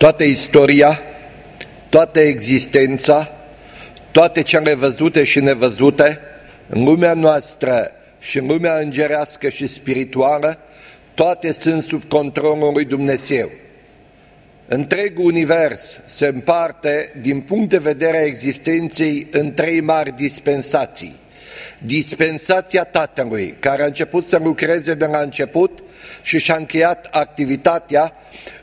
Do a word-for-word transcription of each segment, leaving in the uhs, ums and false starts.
Toată istoria, toată existența, toate cele văzute și nevăzute, în lumea noastră și în lumea îngerească și spirituală, toate sunt sub controlul lui Dumnezeu. Întregul univers se împarte, din punct de vedere a existenței, în trei mari dispensații. Dispensația Tatălui, care a început să lucreze de la început și și-a încheiat activitatea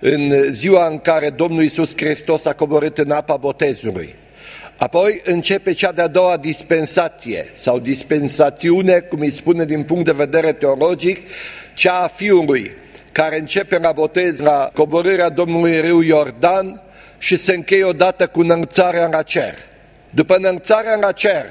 în ziua în care Domnul Iisus Hristos a coborât în apa botezului. Apoi începe cea de-a doua dispensație, sau dispensațiune, cum îi spune din punct de vedere teologic, cea a Fiului, care începe la botez, la coborârea Domnului în râul Iordan și se încheie odată cu înălțarea la cer. După înălțarea la cer,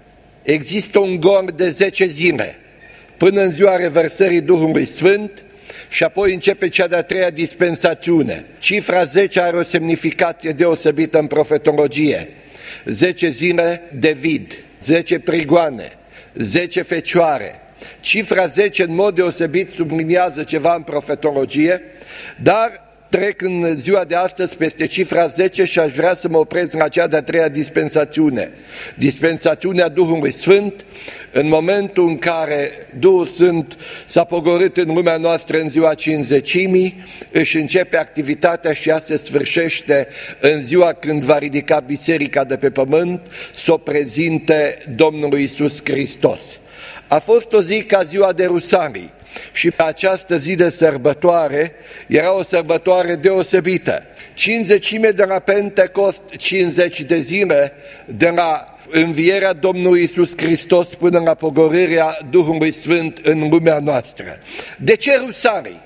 există un gol de zece zile, până în ziua reversării Duhului Sfânt, și apoi începe cea de-a treia dispensațiune. Cifra zece are o semnificație deosebită în profetologie. zece zile de vid, zece prigoane, zece fecioare. Cifra zece în mod deosebit subliniază ceva în profetologie, dar trec în ziua de astăzi peste cifra zece și aș vrea să mă opresc la cea de-a treia dispensațiune. Dispensațiunea Duhului Sfânt, în momentul în care Duhul Sfânt s-a pogorât în lumea noastră în ziua cincizecimii, își începe activitatea și ea se sfârșește în ziua când va ridica biserica de pe pământ să o prezinte Domnului Iisus Hristos. A fost o zi ca ziua de Rusalii. Și pe această zi de sărbătoare era o sărbătoare deosebită. Cincizecime de la Pentecost, cincizeci de zile de la învierea Domnului Iisus Hristos până la pogorârea Duhului Sfânt în lumea noastră. De ce Rusalii?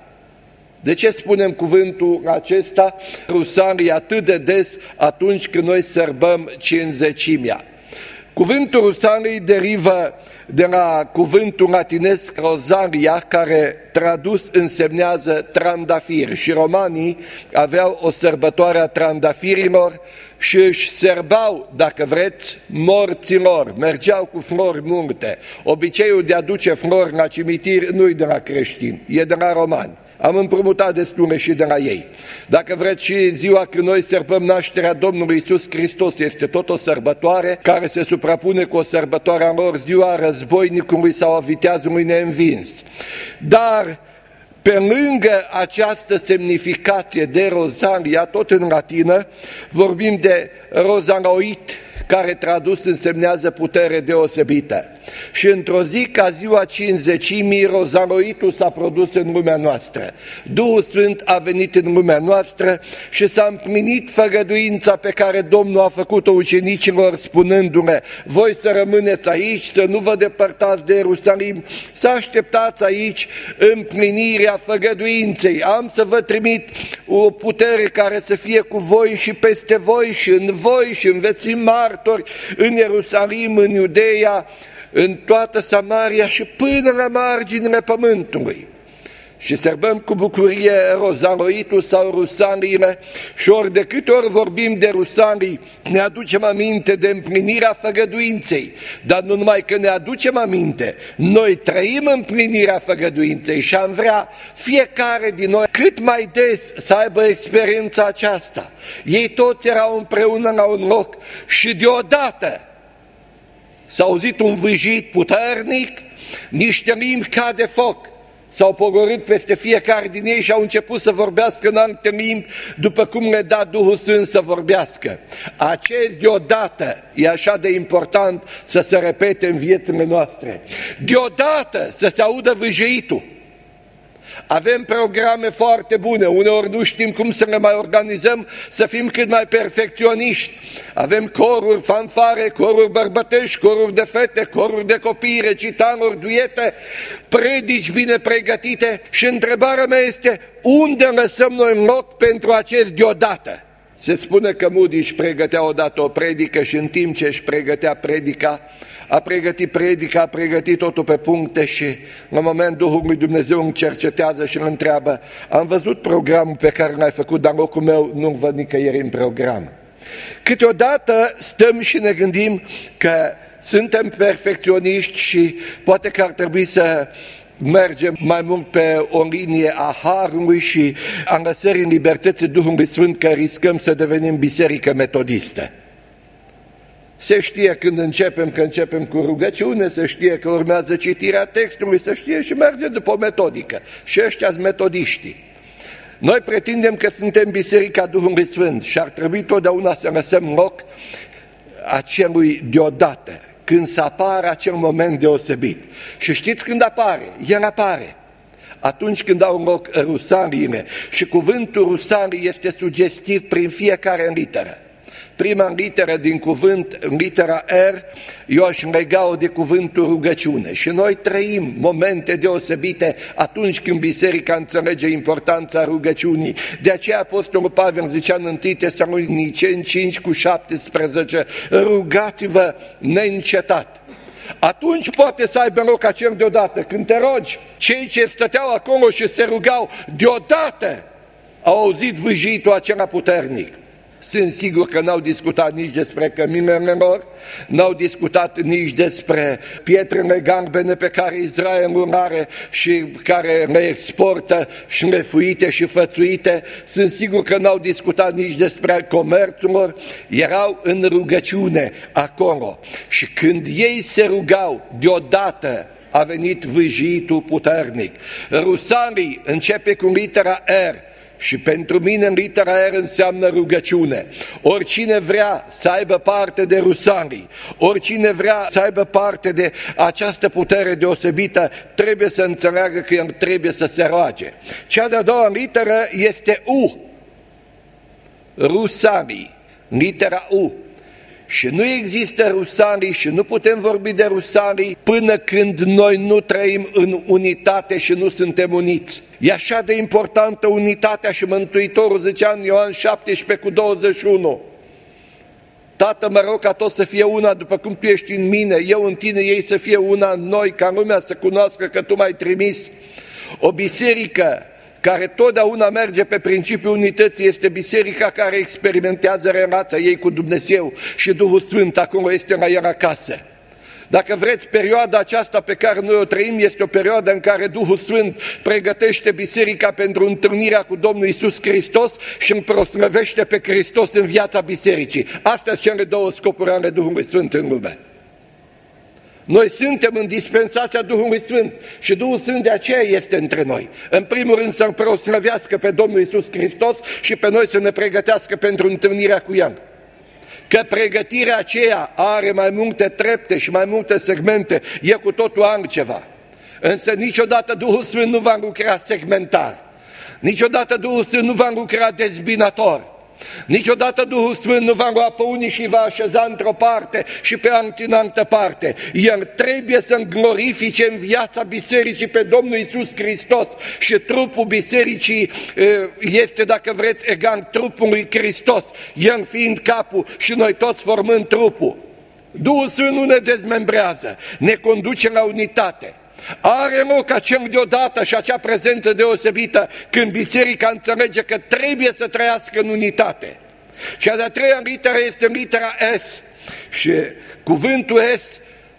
De ce spunem cuvântul acesta, Rusalii, atât de des atunci când noi sărbăm cincizecimea? Cuvântul Rusalii derivă de la cuvântul latinesc rosalia, care tradus însemnează trandafir, și romanii aveau o sărbătoare a trandafirilor și își sărbau, dacă vreți, morților, mergeau cu flori multe. Obiceiul de a duce flori la cimitir nu-i de la creștini, e de la romani. Am împrumutat destule și de la ei. Dacă vreți, și ziua când noi sărbăm nașterea Domnului Iisus Hristos este tot o sărbătoare care se suprapune cu o sărbătoare a lor, ziua războinicului sau a viteazului neînvins. Dar pe lângă această semnificație de rosalia, tot în latină, vorbim de rosaloit, care tradus însemnează putere deosebită. Și într-o zi ca ziua cincizecimii, rosaloitul s-a produs în lumea noastră. Duhul Sfânt a venit în lumea noastră și s-a împlinit făgăduința pe care Domnul a făcut-o ucenicilor, spunându-le: voi să rămâneți aici, să nu vă depărtați de Ierusalim, să așteptați aici împlinirea făgăduinței. Am să vă trimit o putere care să fie cu voi și peste voi și în voi și înveți martori în Ierusalim, în Iudeea, în toată Samaria și până la marginile pământului. Și sărbăm cu bucurie rosaloitul sau rusaliile și ori de câte ori vorbim de rusalii, ne aducem aminte de împlinirea făgăduinței. Dar nu numai că ne aducem aminte, noi trăim împlinirea făgăduinței și am vrea fiecare din noi cât mai des să aibă experiența aceasta. Ei toți erau împreună la un loc și deodată s-a auzit un vâjit puternic, niște limbi ca de foc s-au pogorât peste fiecare din ei și au început să vorbească în alte limbi, după cum le da Duhul Sfânt să vorbească. Acest deodată e așa de important să se repete în viețile noastre. Deodată să se audă vâjeitul. Avem programe foarte bune, uneori nu știm cum să le mai organizăm, să fim cât mai perfecționiști. Avem coruri, fanfare, coruri bărbătești, coruri de fete, coruri de copii, recitaluri, duete, predici bine pregătite și întrebarea mea este: unde lăsăm noi loc pentru acest deodată? Se spune că Moody își pregătea odată o predică și în timp ce își pregătea predica, a pregătit predica, a pregătit totul pe puncte și în moment Duhul lui Dumnezeu îmi cercetează și îl întreabă: am văzut programul pe care l-ai făcut, dar locul meu nu-l văd nicăieri în program. Câteodată stăm și ne gândim că suntem perfecționiști și poate că ar trebui să mergem mai mult pe o linie a harului și a lăsării în libertății Duhului Sfânt, că riscăm să devenim biserică metodistă. Se știe când începem, că începem cu rugăciune, se știe că urmează citirea textului, se știe și merge după o metodică. Și ăștia-s metodiștii. Noi pretindem că suntem biserica Duhului Sfânt și ar trebui totdeauna să lăsăm loc acelui deodată, când să apară acel moment deosebit. Și știți când apare? El apare. Atunci când au loc rusaliile. Și cuvântul rusalii este sugestiv prin fiecare literă. Prima literă din cuvânt, litera R, eu aș lega-o de cuvântul rugăciune. Și noi trăim momente deosebite atunci când biserica înțelege importanța rugăciunii. De aceea Apostolul Pavel zicea în întâi Tesaloniceni cinci cu șaptesprezece, rugați-vă neîncetat. Atunci poate să aibă loc acel deodată, când te rogi. Cei ce stăteau acolo și se rugau, deodată au auzit vâjitul acela puternic. Sunt sigur că n-au discutat nici despre căminele lor, n-au discutat nici despre pietrele galbene pe care Israelul are și care le exportă șlefuite și fățuite. Sunt sigur că n-au discutat nici despre comerțul lor, erau în rugăciune acolo. Și când ei se rugau, deodată a venit vâjitul puternic. Rusalii începe cu litera R. Și pentru mine litera R înseamnă rugăciune. Oricine vrea să aibă parte de rusalii, oricine vrea să aibă parte de această putere deosebită, trebuie să înțeleagă că el trebuie să se roage. Cea de-a doua literă este U. Rusalii, litera U. Și nu există rusalii și nu putem vorbi de rusalii până când noi nu trăim în unitate și nu suntem uniți. E așa de importantă unitatea și Mântuitorul zicea în Ioan șaptesprezece cu douăzeci și unu. Tată, mă rog ca tot să fie una după cum Tu ești în mine, eu în Tine, ei să fie una în noi, ca lumea să cunoască că Tu m-ai trimis. O biserică care totdeauna merge pe principiul unității este biserica care experimentează relația ei cu Dumnezeu și Duhul Sfânt acolo este la el acasă. Dacă vreți, perioada aceasta pe care noi o trăim este o perioadă în care Duhul Sfânt pregătește biserica pentru întâlnirea cu Domnul Iisus Hristos și îl proslăvește pe Hristos în viața bisericii. Astea sunt cele două scopuri ale Duhului Sfânt în lume. Noi suntem în dispensația Duhului Sfânt și Duhul Sfânt de aceea este între noi. În primul rând să-L proslăvească pe Domnul Iisus Hristos și pe noi să ne pregătească pentru întâlnirea cu El. Că pregătirea aceea are mai multe trepte și mai multe segmente, e cu totul altceva. Însă niciodată Duhul Sfânt nu va lucra segmentar, niciodată Duhul Sfânt nu va lucra dezbinator, niciodată Duhul Sfânt nu va lua pe unii și va așeza într-o parte și pe alții în altă parte. El trebuie să glorifice în viața bisericii pe Domnul Iisus Hristos și trupul bisericii este, dacă vreți, egal trupului Hristos, El fiind capul și noi toți formând trupul. Duhul Sfânt nu ne dezmembrează, ne conduce la unitate. Are loc acel deodată și acea prezență deosebită când biserica înțelege că trebuie să trăiască în unitate. Cea de-a treia literă este litera S și cuvântul S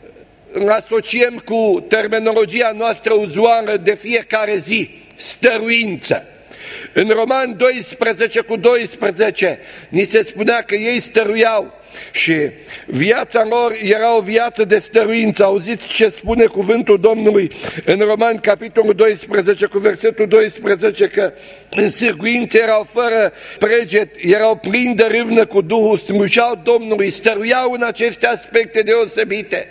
îl asociem cu terminologia noastră uzuală de fiecare zi, stăruință. În Roman doisprezece cu doisprezece ni se spunea că ei stăruiau și viața lor era o viață de stăruință. Auziți ce spune cuvântul Domnului în Roman, capitolul doisprezece, cu versetul doisprezece, că în sârguință erau fără preget, erau plini de râvnă cu Duhul, slujeau Domnului, stăruiau în aceste aspecte deosebite.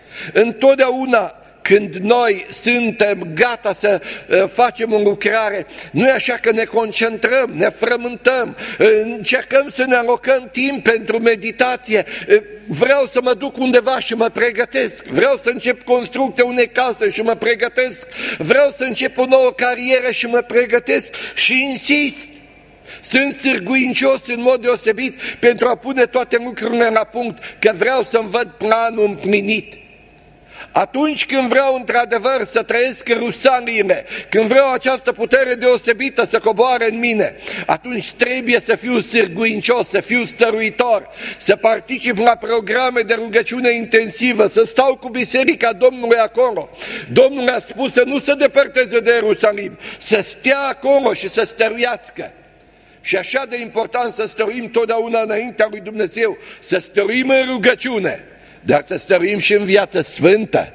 Întotdeauna când noi suntem gata să facem o lucrare, nu e așa că ne concentrăm, ne frământăm, încercăm să ne alocăm timp pentru meditație. Vreau să mă duc undeva și mă pregătesc, vreau să încep construcția unei case și mă pregătesc, vreau să încep o nouă carieră și mă pregătesc și insist. Sunt sârguincios în mod deosebit pentru a pune toate lucrurile la punct, că vreau să-mi văd planul împlinit. Atunci când vreau într-adevăr să trăiesc rusaniile, când vreau această putere deosebită să coboare în mine, atunci trebuie să fiu sârguincios, să fiu stăruitor, să particip la programe de rugăciune intensivă, să stau cu Biserica Domnului acolo. Domnul a spus să nu se depărteze de Ierusalim, să stea acolo și să stăruiască. Și așa de important să stăruim totdeauna înaintea lui Dumnezeu, să stăruim în rugăciune, dar să stăruim și în viață sfântă.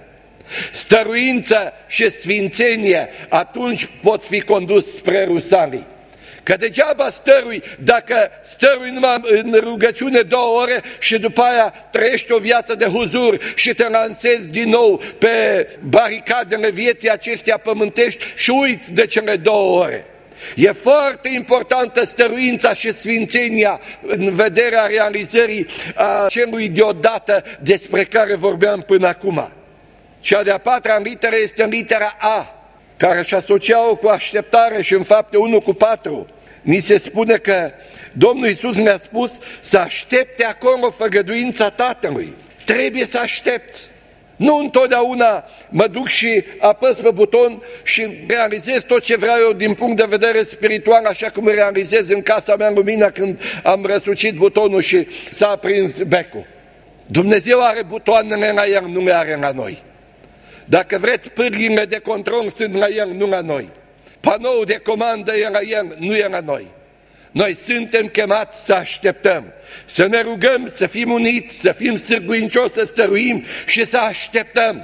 Stăruință și sfințenie, atunci poți fi condus spre Rusalii. Că degeaba stărui dacă stărui numai în rugăciune două ore și după aia trăiești o viață de huzur și te lansezi din nou pe baricadele vieții acestea pământești și uiți de cele două ore. E foarte importantă stăruința și sfințenia în vederea realizării a celui deodată despre care vorbeam până acum. Cea de-a patra literă este în litera A, care își asocia-o cu așteptare și în Fapte unu cu patru. Ni se spune că Domnul Iisus ne-a spus să aștepte acolo făgăduința Tatălui. Trebuie să aștepți. Nu întotdeauna mă duc și apăs pe buton și realizez tot ce vreau eu din punct de vedere spiritual, așa cum realizez în casa mea lumina când am răsucit butonul și s-a aprins becul. Dumnezeu are butoanele la El, nu le are la noi. Dacă vreți, pârghile de control sunt la El, nu la noi. Panoul de comandă e la El, nu e la noi. Noi suntem chemați să așteptăm, să ne rugăm, să fim uniți, să fim sârguincioși, să stăruim și să așteptăm.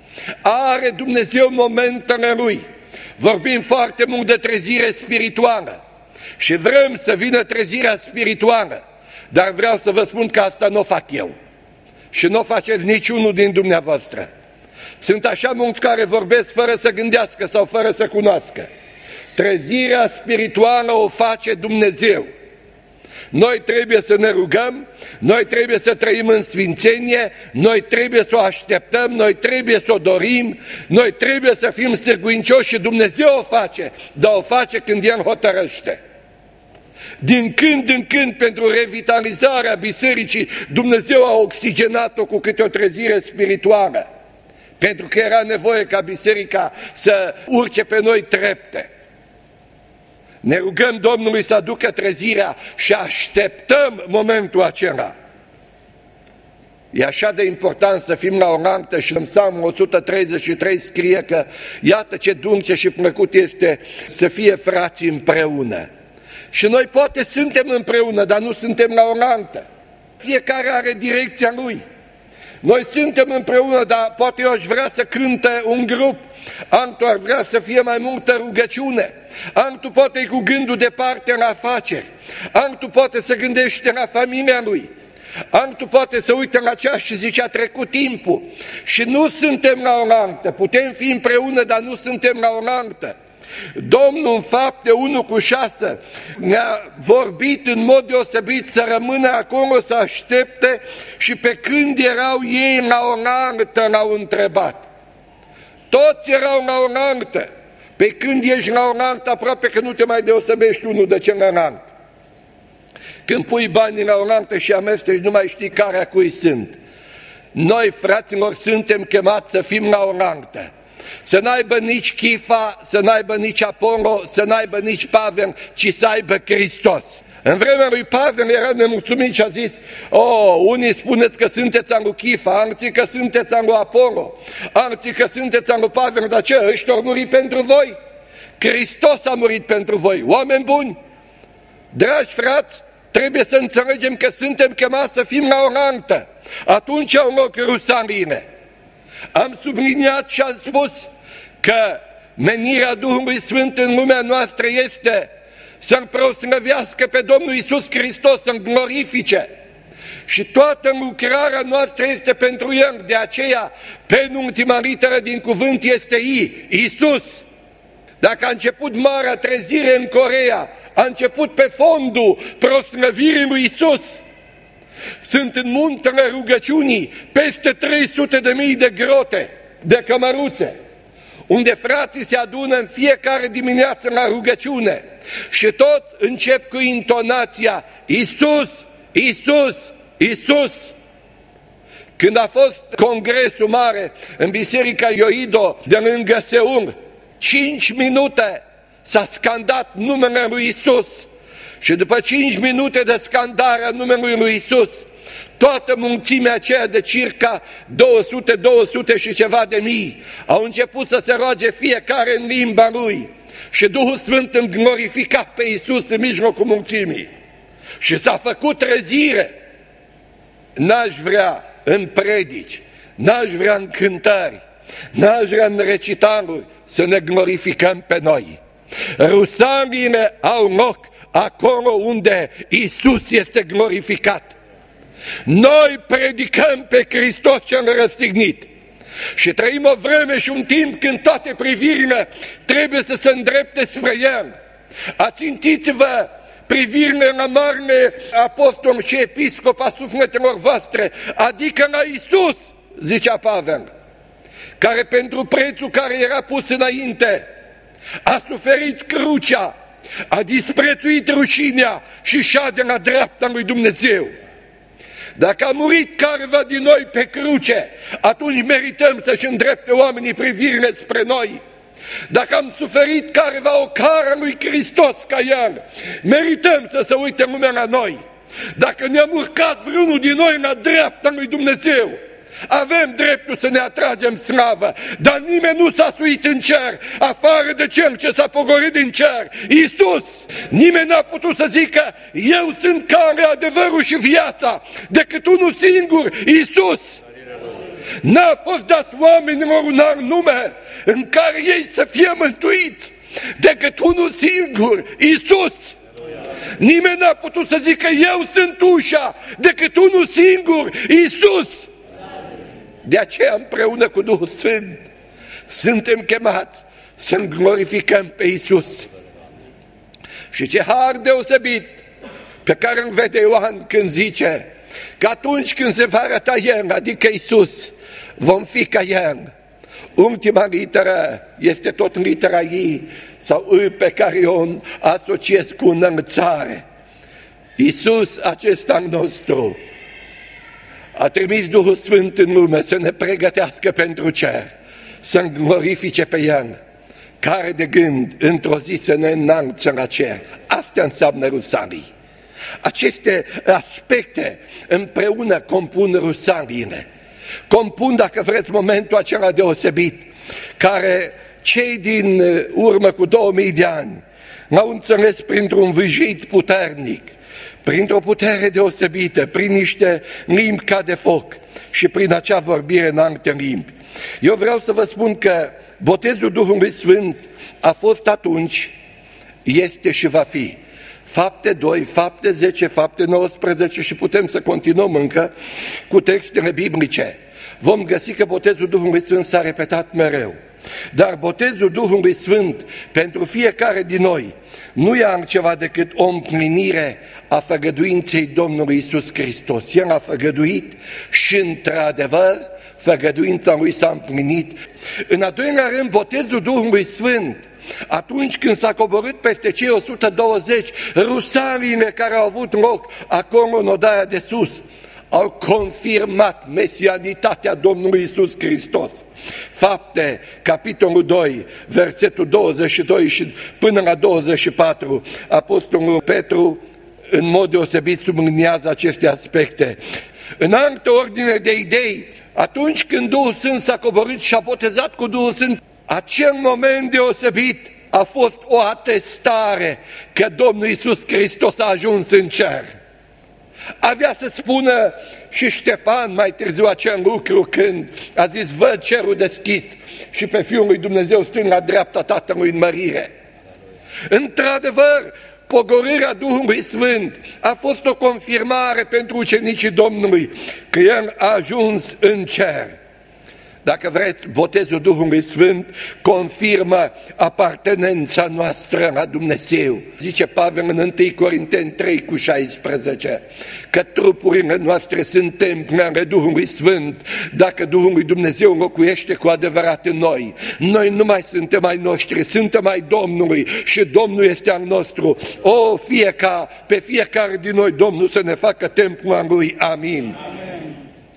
Are Dumnezeu momentele Lui. Vorbim foarte mult de trezire spirituală și vrem să vină trezirea spirituală, dar vreau să vă spun că asta nu o fac eu și nu o faceți niciunul din dumneavoastră. Sunt așa mulți care vorbesc fără să gândească sau fără să cunoască. Trezirea spirituală o face Dumnezeu. Noi trebuie să ne rugăm, noi trebuie să trăim în sfințenie, noi trebuie să o așteptăm, noi trebuie să o dorim, noi trebuie să fim sârguincioși și Dumnezeu o face, dar o face când El hotărăște. Din când în când, pentru revitalizarea bisericii, Dumnezeu a oxigenat-o cu câte o trezire spirituală, pentru că era nevoie ca biserica să urce pe noi trepte. Ne rugăm Domnului să aducă trezirea și așteptăm momentul acela. E așa de important să fim la oaltă și în Psalmul o sută treizeci și trei scrie că iată ce dulce și plăcut este să fie frații împreună. Și noi poate suntem împreună, dar nu suntem la oaltă. Fiecare are direcția lui. Noi suntem împreună, dar poate eu aș vrea să cânte un grup, altul ar vrea să fie mai multă rugăciune, altul poate e cu gândul departe la afaceri, altul poate să gândește la familia lui, altul poate să uite la ceas și zice a trecut timpul și nu suntem la oaltă. Putem fi împreună, dar nu suntem la oaltă. Domnul în Fapte unu cu șase ne-a vorbit în mod deosebit să rămână acolo, să aștepte și pe când erau ei la oaltă l-au întrebat. Toți erau la oaltă. Pe când ești la oaltă, aproape că nu te mai deosebești unul de celălalt. Când pui banii la oaltă și amesteci, nu mai știi care a cui sunt. Noi, fraților, suntem chemați să fim la oaltă. Să n-aibă nici Chifa, să n-aibă nici Apollo, să n-aibă nici Pavel, ci să aibă Hristos. În vremea lui Pavel era nemulțumit și a zis, oh, unii spuneți că sunteți al lui Chifa, alții că sunteți al lui Apollo, alții că sunteți al lui Pavel, dar ce, ăștia au murit pentru voi? Hristos a murit pentru voi, oameni buni! Dragi frați, trebuie să înțelegem că suntem chemați să fim la oaltă. Atunci au loc rusaliile. Am subliniat și am spus că menirea Duhului Sfânt în lumea noastră este să-L proslăvească pe Domnul Iisus Hristos, să-L glorifice. Și toată lucrarea noastră este pentru El. De aceea, penultima literă din cuvânt este I, Iisus. Dacă a început marea trezire în Coreea, a început pe fondul proslăvirii lui Iisus. Sunt în muntele rugăciunii peste trei sute de mii de grote, de cămăruțe, unde frații se adună în fiecare dimineață la rugăciune și tot încep cu intonația Iisus, Iisus, Iisus. Când a fost congresul mare în Biserica Ioido de lângă Seul, cinci minute s-a scandat numele lui Iisus. Și după cinci minute de scandare a numelui lui Iisus, toată mulțimea aceea de circa două sute, două sute și ceva de mii au început să se roage fiecare în limba lui și Duhul Sfânt îl glorifica pe Iisus în mijlocul mulțimii. Și s-a făcut trezire. N-aș vrea în predici, n-aș vrea în cântări, n-aș vrea în recitaluri să ne glorificăm pe noi. Rusaliile au loc acolo unde Iisus este glorificat. Noi predicăm pe Hristos cel răstignit și trăim o vreme și un timp când toate privirile trebuie să se îndrepte spre El. Ațintiți-vă privirile la marele apostol și episcop a sufletelor voastre, adică la Iisus, zicea Pavel, care pentru prețul care era pus înainte a suferit crucea, a disprețuit rușinea și șade la dreapta lui Dumnezeu. Dacă a murit careva din noi pe cruce, atunci merităm să-și îndrepte oamenii privirile spre noi. Dacă am suferit careva o cară lui Hristos ca El, merităm să se uite lumea la noi. Dacă ne-a urcat vreunul din noi la dreapta lui Dumnezeu, avem dreptul să ne atragem slavă, dar nimeni nu s-a suit în cer, afară de Cel ce s-a pogorât din cer, Iisus. Nimeni n-a putut să zică, eu sunt calea, adevărul și viața, decât unul singur, Iisus. N-a fost dat oamenilor un alt nume în care ei să fie mântuiți, decât unul singur, Iisus. Nimeni n-a putut să zică, eu sunt ușa, decât unul singur, Iisus. De aceea, împreună cu Duhul Sfânt, suntem chemați să-L glorificăm pe Iisus. Și ce har deosebit pe care îl vede Ioan când zice că atunci când se va arăta El, adică Iisus, vom fi ca El. Ultima literă este tot litera I sau I pe care eu o asociez cu înălțare. Iisus acesta al nostru a trimis Duhul Sfânt în lume să ne pregătească pentru cer, să-L glorifice pe El, care de gând într-o zi să ne înalțe la cer. Asta înseamnă rusalii. Aceste aspecte împreună compun rusaliile. Compun, dacă vreți, momentul acela deosebit, care cei din urmă cu două mii de ani l-au înțeles printr-un vâjit puternic, printr-o putere deosebită, prin niște limbi ca de foc și prin acea vorbire în alte limbi. Eu vreau să vă spun că botezul Duhului Sfânt a fost atunci, este și va fi. Fapte doi, Fapte zece, Fapte nouăsprezece și putem să continuăm încă cu textele biblice. Vom găsi că botezul Duhului Sfânt s-a repetat mereu. Dar botezul Duhului Sfânt pentru fiecare din noi nu e altceva decât o împlinire a făgăduinței Domnului Iisus Hristos. El a făgăduit și într-adevăr făgăduința Lui s-a împlinit. În a doilea rând, botezul Duhului Sfânt, atunci când s-a coborât peste cei o sută douăzeci, rusaliile care au avut loc acolo în odaia de sus, au confirmat mesianitatea Domnului Iisus Hristos. Fapte, capitolul doi, versetul douăzeci și doi și până la douăzeci și patru, apostolul Petru în mod deosebit subliniază aceste aspecte. În altă ordine de idei, atunci când Duhul Sfânt s-a coborât și a botezat cu Duhul Sfânt, acel moment deosebit a fost o atestare că Domnul Iisus Hristos a ajuns în cer. Avea să spună și Ștefan mai târziu acel lucru când a zis, văd cerul deschis și pe Fiul lui Dumnezeu stând la dreapta Tatălui în mărire. Într-adevăr, pogorârea Duhului Sfânt a fost o confirmare pentru ucenicii Domnului că El a ajuns în cer. Dacă vreți, botezul Duhului Sfânt confirmă apartenența noastră la Dumnezeu. Zice Pavel în întâi Corinteni trei cu șaisprezece că trupurile noastre sunt temple ale Duhului Sfânt. Dacă Duhul lui Dumnezeu locuiește cu adevărat în noi, noi nu mai suntem ai noștri, suntem ai Domnului și Domnul este al nostru. O, fie ca pe fiecare din noi Domnul să ne facă templul al Lui. Amin. Amin.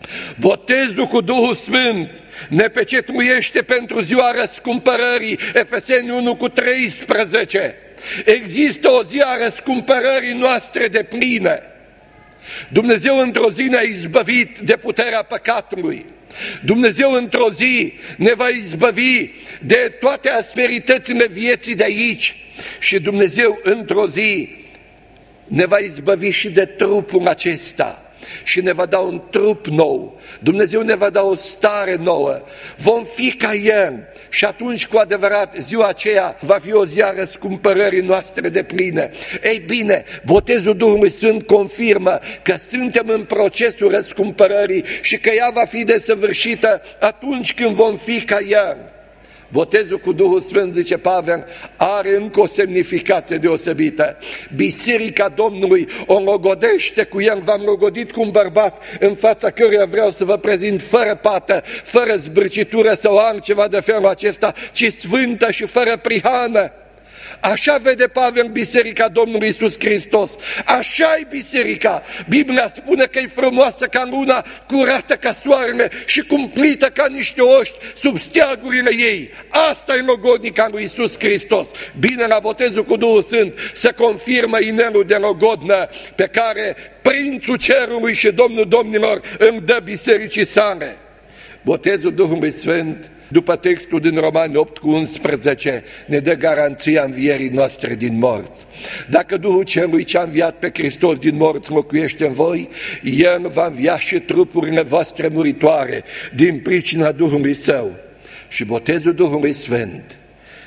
Botezul cu Duhul Sfânt ne pecetluiește pentru ziua răscumpărării, Efeseni unu cu treisprezece. Există o zi a răscumpărării noastre de pline. Dumnezeu într-o zi ne-a izbăvit de puterea păcatului. Dumnezeu într-o zi ne va izbăvi de toate asperitățile vieții de aici și Dumnezeu într-o zi ne va izbăvi și de trupul acesta și ne va da un trup nou. Dumnezeu ne va da o stare nouă. Vom fi ca El și atunci cu adevărat ziua aceea va fi o zi a răscumpărării noastre de pline. Ei bine, botezul Duhului Sfânt confirmă că suntem în procesul răscumpărării și că ea va fi desăvârșită atunci când vom fi ca El. Botezul cu Duhul Sfânt, zice Pavel, are încă o semnificație deosebită. Biserica Domnului o logodește cu El. V-am logodit cu un bărbat în fața căruia vreau să vă prezint fără pată, fără zbârcitură sau altceva de felul acesta, ci sfântă și fără prihană. Așa vede Pavel biserica Domnului Iisus Hristos. Așa e biserica. Biblia spune că e frumoasă ca luna, curată ca soarele și cumplită ca niște oști sub steagurile ei. Asta e logodnica lui Iisus Hristos. Bine, la botezul cu Duhul Sfânt se confirmă inelul de logodnă pe care Prințul Cerului și Domnul Domnilor îmi dă bisericii sale. Botezul Duhului Sfânt, după textul din Romani opt cu unsprezece, ne dă garanția învierii noastre din morți. Dacă Duhul Celui ce a înviat pe Hristos din morți locuiește în voi, El va învia și trupurile voastre muritoare din pricina Duhului Său. Și botezul Duhului Sfânt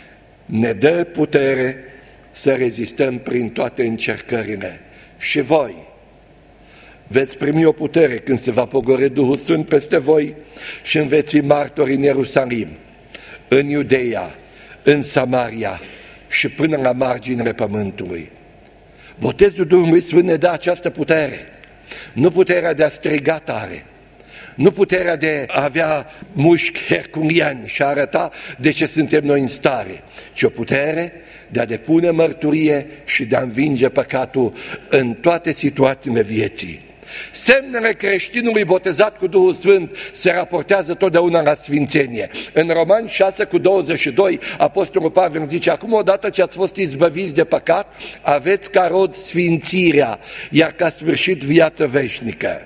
ne dă putere să rezistăm prin toate încercările. Și voi veți primi o putere când se va pogorî Duhul Sfânt peste voi și veți fi martori în Ierusalim, în Iudeea, în Samaria și până la marginile pământului. Botezul Duhului Sfânt ne dă această putere, nu puterea de a striga tare, nu puterea de a avea mușchi herculiani și a arăta de ce suntem noi în stare, ci o putere de a depune mărturie și de a învinge păcatul în toate situațiile vieții. Semnele creștinului botezat cu Duhul Sfânt se raportează totdeauna la sfințenie. În Romani șase cu douăzeci și doi, Apostolul Pavel zice: acum odată ce ați fost izbăviți de păcat, aveți ca rod sfințirea, iar ca sfârșit viață veșnică.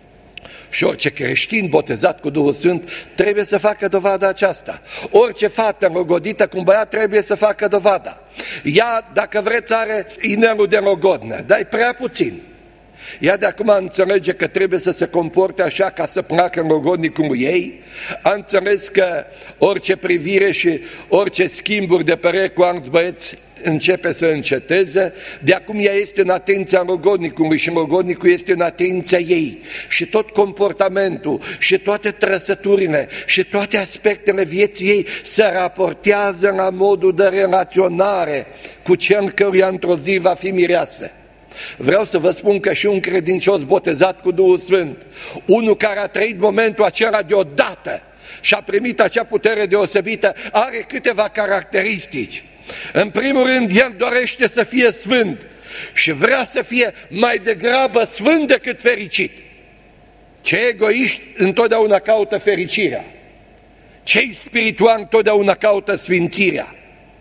Și orice creștin botezat cu Duhul Sfânt trebuie să facă dovada aceasta. Orice fată logodită cu un băiat trebuie să facă dovada. Ea, dacă vreți, are inelul de logodnă, dar e prea puțin. Ea de acum înțelege că trebuie să se comporte așa ca să placă în logodnicul ei, a înțeles că orice privire și orice schimburi de perechi cu alți băieți începe să înceteze, de acum ea este în atenția logodnicului și logodnicul este în atenția ei. Și tot comportamentul și toate trăsăturile și toate aspectele vieții ei se raportează la modul de relaționare cu cel căruia într-o zi va fi mireasă. Vreau să vă spun că și un credincios botezat cu Duhul Sfânt, unul care a trăit momentul acela deodată și a primit acea putere deosebită, are câteva caracteristici. În primul rând, el dorește să fie sfânt și vrea să fie mai degrabă sfânt decât fericit. Cei egoiști întotdeauna caută fericirea, cei spirituali întotdeauna caută sfințirea.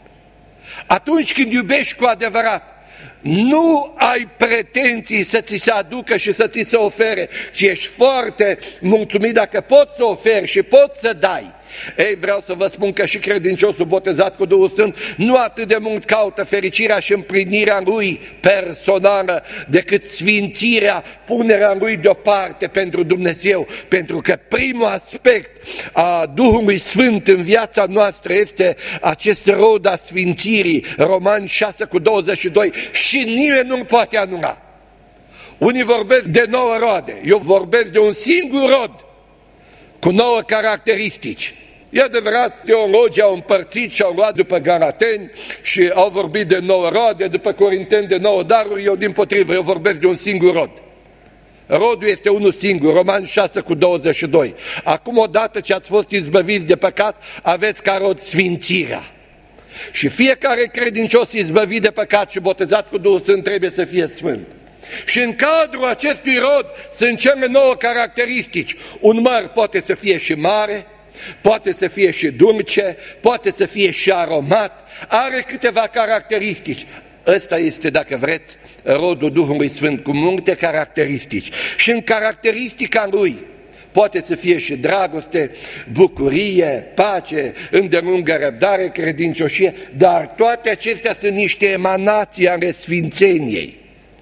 Atunci când iubești cu adevărat, nu ai pretenții să ți se aducă și să ți se ofere, ci ești foarte mulțumit dacă poți să oferi și poți să dai. Ei, vreau să vă spun că și credinciosul botezat cu Duhul Sfânt nu atât de mult caută fericirea și împlinirea lui personală, decât sfințirea, punerea lui deoparte pentru Dumnezeu, pentru că primul aspect a Duhului Sfânt în viața noastră este acest rod a sfințirii, Romani șase cu douăzeci și doi, și nimeni nu-l poate anula. Unii vorbesc de nouă roade, eu vorbesc de un singur rod cu nouă caracteristici. E adevărat, teologii au împărțit și au luat după Galateni și au vorbit de nouă roade, după Corinteni de nouă daruri, eu dimpotrivă, eu vorbesc de un singur rod. Rodul este unul singur, Romani șase cu douăzeci și doi. Acum, odată ce ați fost izbăviți de păcat, aveți ca rod sfințirea. Și fiecare credincios izbăvit de păcat și botezat cu Duhul Sfânt trebuie să fie sfânt. Și în cadrul acestui rod sunt cele nouă caracteristici. Un măr poate să fie și mare, poate să fie și dulce, poate să fie și aromat, are câteva caracteristici. Ăsta este, dacă vreți, rodul Duhului Sfânt, cu multe caracteristici. Și în caracteristica lui poate să fie și dragoste, bucurie, pace, îndelungă răbdare, credincioșie, dar toate acestea sunt niște emanații ale sfințeniei.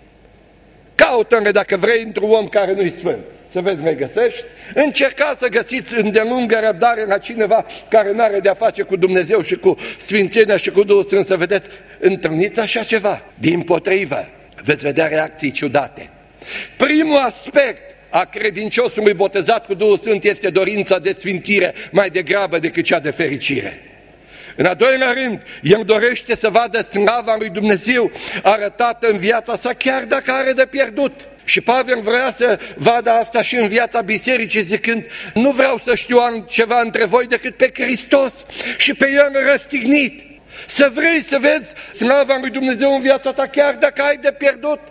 Caută-le, dacă vrei, într-un om care nu-i sfânt. Să vezi, mai găsești? Încercați să găsiți îndelungă răbdare la cineva care nu are de-a face cu Dumnezeu și cu sfințenia și cu Duhul Sfânt, să vedeți, întâlniți așa ceva. Dimpotrivă, veți vedea reacții ciudate. Primul aspect a credinciosului botezat cu Duhul Sfânt este dorința de sfințire mai degrabă decât cea de fericire. În al doilea rând, el dorește să vadă slava lui Dumnezeu arătată în viața sa, chiar dacă are de pierdut. Și Pavel vrea să vadă asta și în viața bisericii, zicând, nu vreau să știu ceva între voi decât pe Hristos și pe El răstignit. Să vrei să vezi slava lui Dumnezeu în viața ta, chiar dacă ai de pierdut.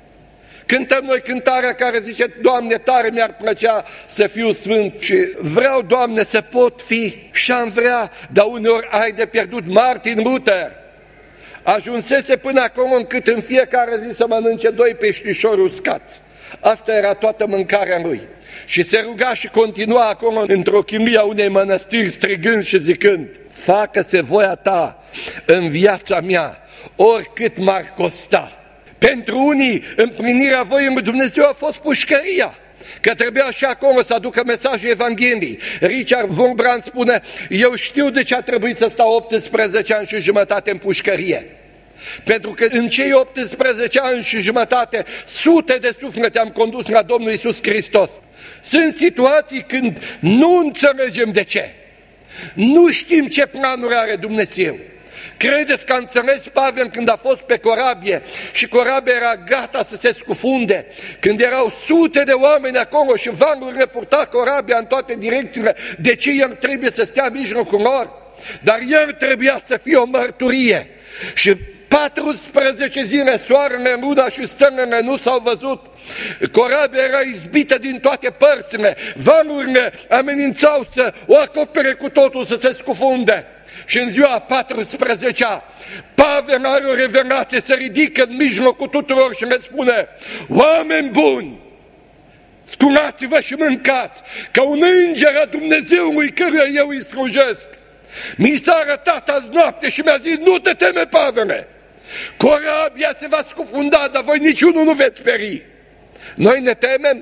Cântăm noi cântarea care zice, Doamne, tare mi-ar plăcea să fiu sfânt și vreau, Doamne, să pot fi și am vrea, dar uneori ai de pierdut. Martin Luther ajunsese până acolo încât în fiecare zi să mănânce doi peștișori uscați. Asta era toată mâncarea lui. Și se ruga și continua acolo într-o chilie a unei mănăstiri, strigând și zicând, facă-se voia ta în viața mea, oricât m-ar costa. Pentru unii, împlinirea voii lui Dumnezeu a fost pușcăria, că trebuia și acolo să aducă mesajul Evangheliei. Richard Wurmbrand spune, eu știu de ce a trebuit să stau optsprezece ani și jumătate în pușcărie. Pentru că în cei optsprezece ani și jumătate, sute de suflete am condus la Domnul Iisus Hristos. Sunt situații când nu înțelegem de ce. Nu știm ce planuri are Dumnezeu. Credeți că a înțeles Pavel când a fost pe corabie și corabia era gata să se scufunde, când erau sute de oameni acolo și valurile purta corabia în toate direcțiile, de ce el trebuie să stea în mijlocul lor? Dar el trebuia să fie o mărturie. Și patruzeci zile soarele, luna și stelele nu s-au văzut. Corabia era izbită din toate părțile, valurile amenințau să o acopere cu totul, să se scufunde. Și în ziua a patruzecea, Pavel are o revelație, se ridică în mijlocul tuturor și le spune, oameni buni, sculați-vă și mâncați, că un înger a Dumnezeului căruia eu îi slujesc mi s-a arătat azi noapte și mi-a zis, nu te teme, Pavele, corabia se va scufunda, dar voi niciunul nu veți peri. Noi ne temem?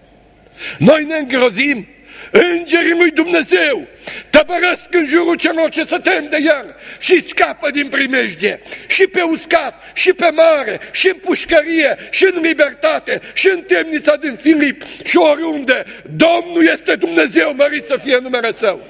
Noi ne îngrozim? Îngerii lui Dumnezeu tăbărăsc în jurul celor ce se tem de El și scapă din primejdie, și pe uscat, și pe mare, și în pușcărie, și în libertate, și în temnița din Filip, și oriunde. Domnul este Dumnezeu, mărit să fie numele Său.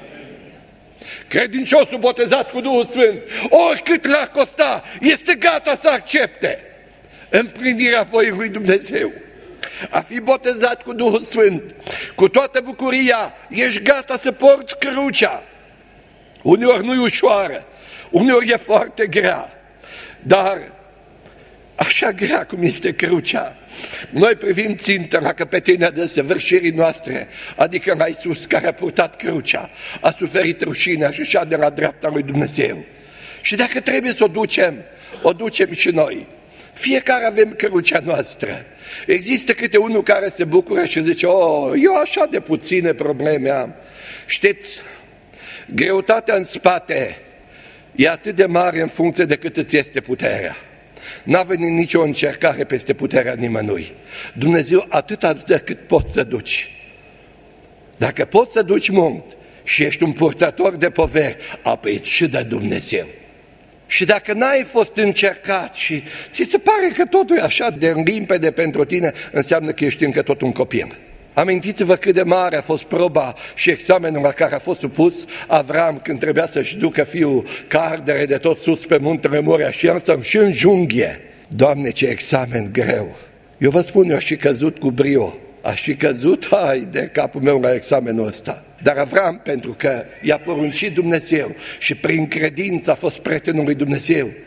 Credinciosul botezat cu Duhul Sfânt, oricât l-ar costa, este gata să accepte împlinirea voii lui Dumnezeu. A fi botezat cu Duhul Sfânt, cu toată bucuria, ești gata să porți crucea. Uneori nu e ușoară, uneori e foarte grea, dar așa grea cum este crucea, noi privim țintă la căpetenia desăvârșirii noastre, adică la Iisus care a purtat crucea, a suferit rușinea și și-a de la dreapta lui Dumnezeu. Și dacă trebuie să o ducem, o ducem și noi. Fiecare avem crucea noastră. Există câte unul care se bucură și zice, oh, eu așa de puține probleme am. Știți, greutatea în spate e atât de mare în funcție de cât îți este puterea. N-a venit nicio încercare peste puterea nimănui. Dumnezeu atât îți dă cât poți să duci. Dacă poți să duci mult și ești un purtător de poveri, apoi și de Dumnezeu. Și dacă n-ai fost încercat și ți se pare că totul e așa de limpede pentru tine, înseamnă că ești încă tot un copil. Amintiți-vă cât de mare a fost proba și examenul la care a fost supus Avram când trebuia să-și ducă fiul ca ardere de tot sus pe muntele Moria și însă și în junghie. Doamne, ce examen greu! Eu vă spun, eu aș fi căzut cu brio, aș fi căzut, hai de capul meu la examenul ăsta. Dar Avram, pentru că i-a poruncit Dumnezeu și prin credință a fost prietenul lui Dumnezeu,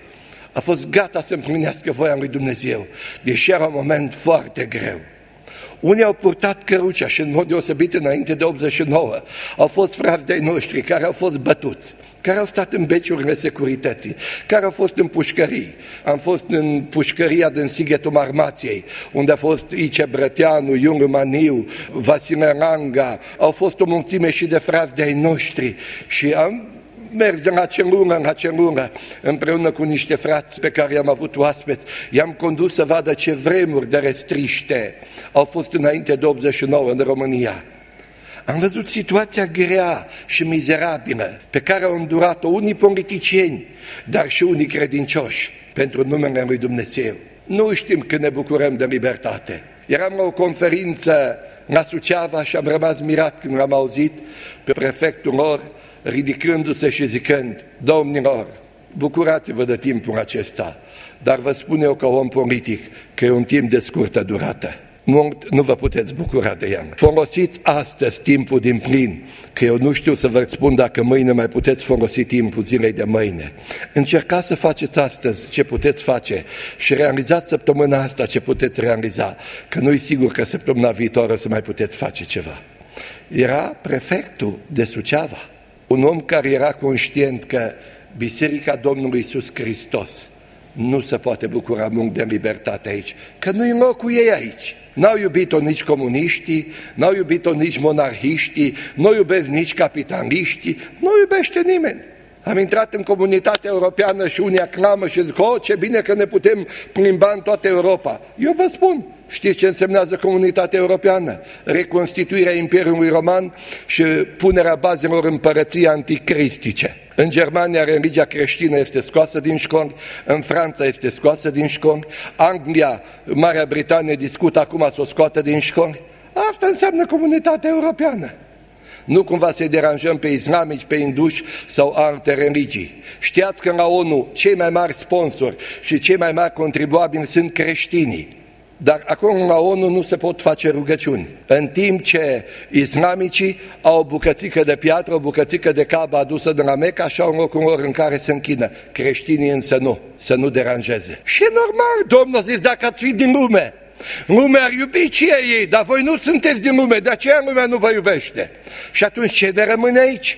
A fost gata să împlinească voia lui Dumnezeu, deși era un moment foarte greu. Unii au purtat cărucea și în mod deosebit înainte de optzeci și nouă au fost frați de-ai noștri care au fost bătuți, care au stat în beciurile securității, care au fost în pușcării. Am fost în pușcăria din Sighetul Marmației, unde a fost Ice Brăteanu, Iungu Maniu, Vasile Ranga, au fost o mulțime și de frați de-ai noștri și am mers de la celulă în la celulă, împreună cu niște frați pe care i-am avut oaspeți, i-am condus să vadă ce vremuri de restriște au fost înainte de optzeci și nouă în România. Am văzut situația grea și mizerabilă pe care au îndurat-o unii politicieni, dar și unii credincioși pentru numele lui Dumnezeu. Nu știm când ne bucurăm de libertate. Eram la o conferință la Suceava și am rămas mirat când l-am auzit pe prefectul lor ridicându-se și zicând: domnilor, bucurați-vă de timpul acesta, dar vă spun eu ca om politic că e un timp de scurtă durată. Mult nu vă puteți bucura de el. Folosiți astăzi timpul din plin, că eu nu știu să vă spun dacă mâine mai puteți folosi timpul zilei de mâine. Încercați să faceți astăzi ce puteți face și realizați săptămâna asta ce puteți realiza, că nu-i sigur că săptămâna viitoare să mai puteți face ceva. Era prefectul de Suceava, un om care era conștient că Biserica Domnului Iisus Hristos nu se poate bucura mult de libertate aici, că nu-i locul ei aici. N-au iubit-o nici comuniștii, n-au iubit-o nici monarhiștii, nu iubesc nici capitaliștii, nu iubește nimeni. Am intrat în comunitatea europeană și unii aclamă și zic: oh, ce bine că ne putem plimba în toată Europa. Eu vă spun, știți ce însemnează comunitatea europeană? Reconstituirea Imperiului Roman și punerea bazelor împărăției anticristice. În Germania religia creștină este scoasă din școli, în Franța este scoasă din școli, Anglia, Marea Britanie discută acum să o scoată din școli. Asta înseamnă comunitatea europeană. Nu cumva să-i deranjăm pe islamici, pe induși sau alte religii. Știați că la ONU cei mai mari sponsori și cei mai mari contribuabili sunt creștinii. Dar acolo la ONU nu se pot face rugăciuni. În timp ce islamicii au o bucățică de piatră, o bucățică de Kaaba adusă de la Mecca și au locul lor în care se închină. Creștinii însă nu, să nu deranjeze. Și e normal, Domnul a zis, dacă ați fi din lume, lumea ar iubi ce ei, dar voi nu sunteți din lume, de aceea lumea nu vă iubește. Și atunci ce ne rămâne aici?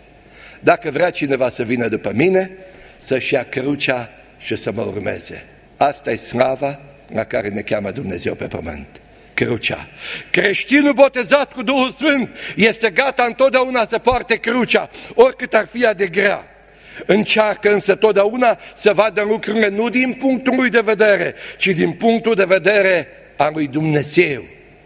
Dacă vrea cineva să vină după mine, să-și ia crucea și să mă urmeze. Asta e slava la care ne cheamă Dumnezeu pe pământ. Crucea. Creștinul botezat cu Duhul Sfânt este gata întotdeauna să poarte crucea, oricât ar fi ea de grea. Încearcă însă totdeauna să vadă lucrurile nu din punctul lui de vedere, ci din punctul de vedere al lui Dumnezeu.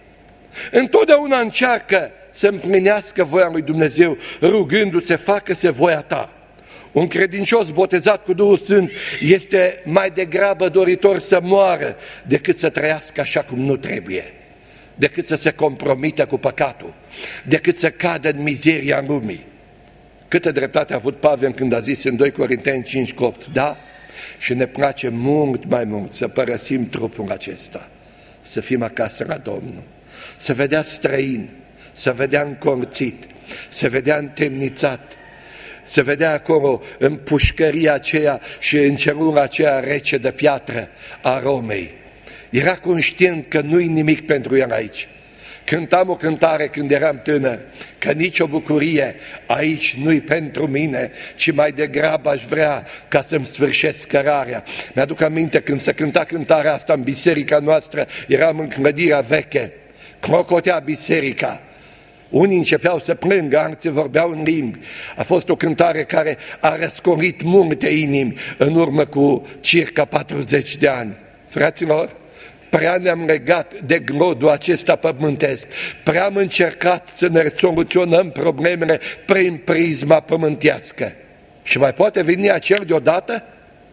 Întotdeauna încearcă să împlinească voia lui Dumnezeu, rugându-se: facă-se voia ta. Un credincios botezat cu Duhul Sfânt este mai degrabă doritor să moară decât să trăiască așa cum nu trebuie, decât să se compromită cu păcatul, decât să cadă în mizeria lumii. Câtă dreptate a avut Pavel când a zis în doi Corinteni cinci opt, da? Și ne place mult mai mult să părăsim trupul acesta, să fim acasă la Domnul, să vedea străin, să vedea încolțit, să vedea întemnițat, să vedea acolo în pușcăria aceea și în celula aceea rece de piatră a Romei. Era conștient că nu-i nimic pentru el aici. Cântam o cântare când eram tânăr, că nicio bucurie aici nu-i pentru mine, ci mai degrabă aș vrea ca să-mi sfârșesc cărarea. Mi-aduc aminte când se cânta cântarea asta în biserica noastră, eram în clădirea veche, clocotea biserica. Unii începeau să plângă, alții vorbeau în limbi. A fost o cântare care a răscolit multe inimi în urmă cu circa patruzeci de ani. Fraților, prea ne-am legat de glodul acesta pământesc, prea am încercat să ne soluționăm problemele prin prisma pământească. Și mai poate veni acel deodată?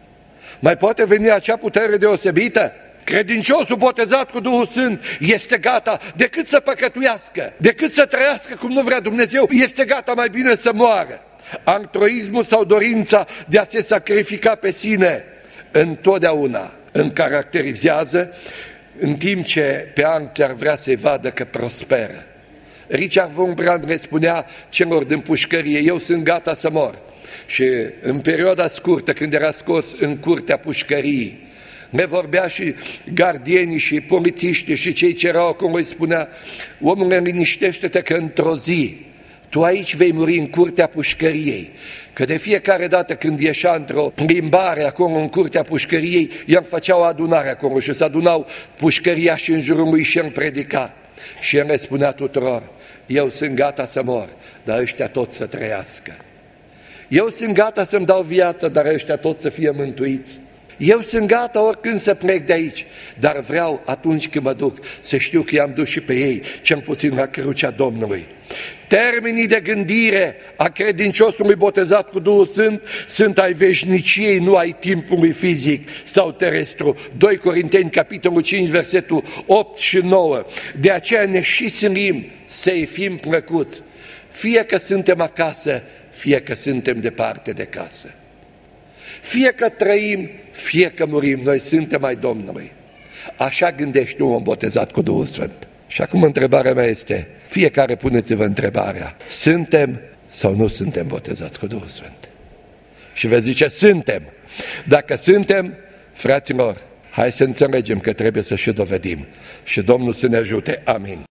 Mai poate veni acea putere deosebită? Credinciosul botezat cu Duhul Sfânt este gata decât să păcătuiască, decât să trăiască cum nu vrea Dumnezeu, este gata mai bine să moară. Altruismul sau dorința de a se sacrifica pe sine întotdeauna îmi caracterizează, în timp ce pe alții ar vrea să-i vadă că prosperă. Richard von Brand le spunea celor din pușcărie: eu sunt gata să mor, Și în perioada scurtă, când era scos în curtea pușcăriei, ne vorbea și gardienii și polițiștii și cei ce erau acolo, îi spunea: omule, liniștește-te că într-o zi tu aici vei muri în curtea pușcăriei. Că de fiecare dată când ieșea într-o plimbare acolo în curtea pușcăriei, el făcea o adunare acolo și se adunau pușcăriași în jurul lui și el predica. Și el le spunea tuturor: eu sunt gata să mor, dar ăștia toți să trăiască. Eu sunt gata să-mi dau viață, dar ăștia toți să fie mântuiți. Eu sunt gata oricând să plec de aici, dar vreau atunci când mă duc să știu că i-am dus și pe ei, cel puțin la crucea Domnului. Termenii de gândire a credinciosului botezat cu Duhul Sfânt sunt ai veșniciei, nu ai timpului fizic sau terestru. doi Corinteni, capitolul cinci, versetul opt și nouă. De aceea ne și silim să-i fim plăcuți, fie că suntem acasă, fie că suntem departe de casă. Fie că trăim, fie că murim, noi suntem ai Domnului. Așa gândește un om botezat cu Duhul Sfânt. Și acum întrebarea mea este, fiecare puneți-vă întrebarea: suntem sau nu suntem botezați cu Duhul Sfânt? Și vă zice: suntem. Dacă suntem, fraților, hai să înțelegem că trebuie să și dovedim. Și Domnul să ne ajute. Amin.